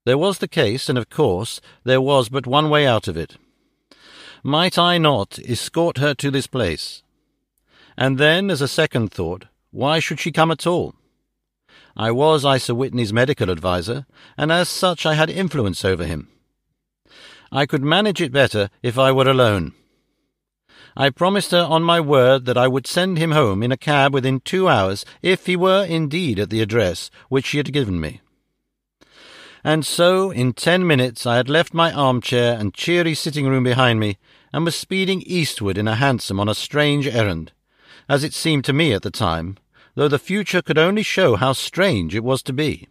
There was the case, and of course there was but one way out of it. Might I not escort her to this place? And then, as a second thought, why should she come at all? I was Isa Whitney's medical adviser, and as such I had influence over him. I could manage it better if I were alone. I promised her on my word that I would send him home in a cab within 2 hours if he were indeed at the address which she had given me. And so, in 10 minutes, I had left my armchair and cheery sitting-room behind me, and was speeding eastward in a hansom on a strange errand, as it seemed to me at the time, though the future could only show how strange it was to be.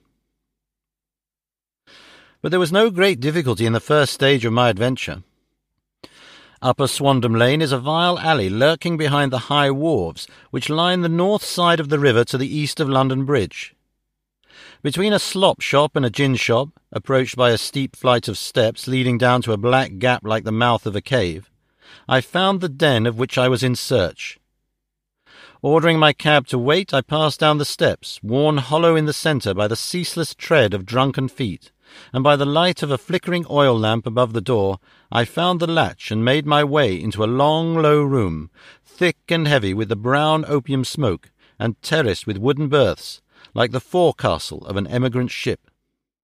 But there was no great difficulty in the first stage of my adventure. Upper Swandam Lane is a vile alley lurking behind the high wharves which line the north side of the river to the east of London Bridge. Between a slop shop and a gin shop, approached by a steep flight of steps leading down to a black gap like the mouth of a cave, I found the den of which I was in search. Ordering my cab to wait, I passed down the steps, worn hollow in the centre by the ceaseless tread of drunken feet, and by the light of a flickering oil lamp above the door, I found the latch and made my way into a long, low room, thick and heavy with the brown opium smoke, and terraced with wooden berths, like the forecastle of an emigrant ship.